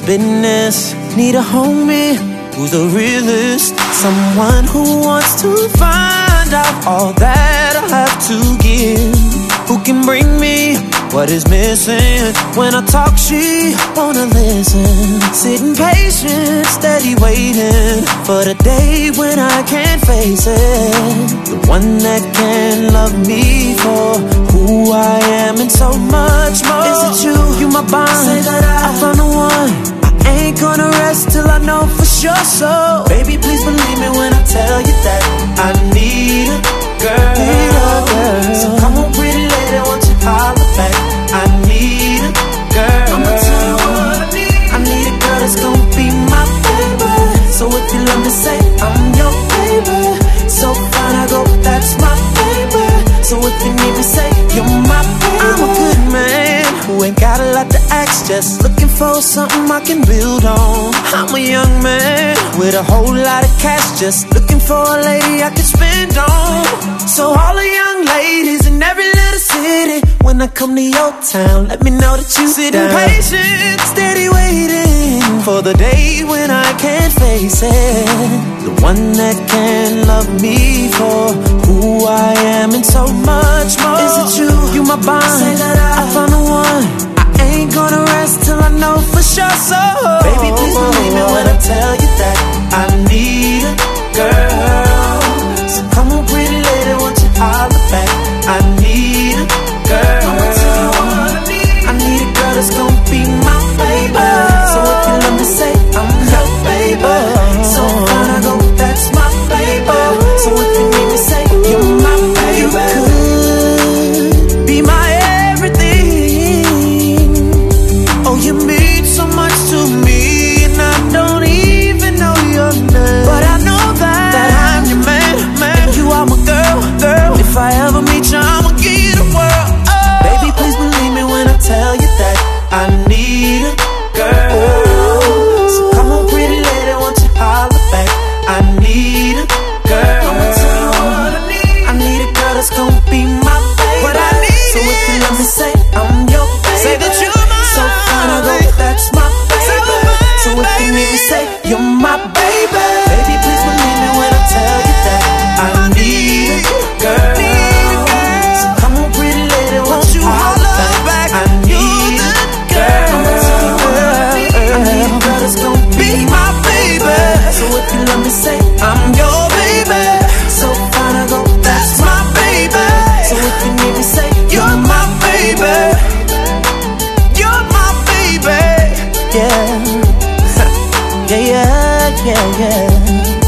business. Need a homie who's the realest, someone who wants to find out all that I have to give, who can bring me what is missing. When I talk, she wanna listen. Sitting patient, steady waiting for the day when I can't face it. The one that can love me for who I am and so much more. Is it you my bond? Say that I found the one. I ain't gonna rest till I know for sure. So baby, please believe me when I tell you that I need a girl. So come on, pretty lady, won't you holler back? I need a girl. I'ma tell you what I need. I need a girl that's gonna be my baby. So if you love me, say I'm your baby. So fine, I go, that's my baby. So if you need me, say you're my baby. I'm a good man who ain't got a lot to ask, just looking for something I can build on. I'm a young man with a whole lot of cash, just looking for a lady I can spend on. So all the young ladies in every little city, when I come to your town, let me know that you sitting patient, steady waiting for the day when I can't face it. The one that can love me for who I am and so much more. Is it you my bond? Say that I found the one. I ain't gonna rest till I know for sure. So baby, please believe me when I tell you that I need a girl. So come on, pretty lady, won't you holler back? I need a girl. I'ma tell you what I need. I need a girl that's gonna be my baby. So if you let me say I'm your baby. So fine, I go, that's my baby. So if you need me, say you're my baby. You could be my everything. Oh, you mean so much to me, and I don't even know your name, but I know that I'm your man, and you are my girl. If I ever meet you, I'ma give you the world. Oh. Baby, please believe me when I tell you that I need a girl. So come on, pretty lady, won't you holler back? I need a girl. I'ma tell you what I need. I need a girl that's gonna be my baby. What I need. So if you let me say I'm your baby, say that you're my so fine, I go, that's my baby. So if you need me, say you're my baby. Baby, please believe me when I tell you that I need a girl. So come on, pretty lady, won't you holler back? I need a girl. I'ma tell you what I need. I need a girl that's gonna be my baby. So if you let me say I'm your baby. So fine, I go, that's my baby. So if you need me, say you're my baby. You're my baby. Yeah. Yeah.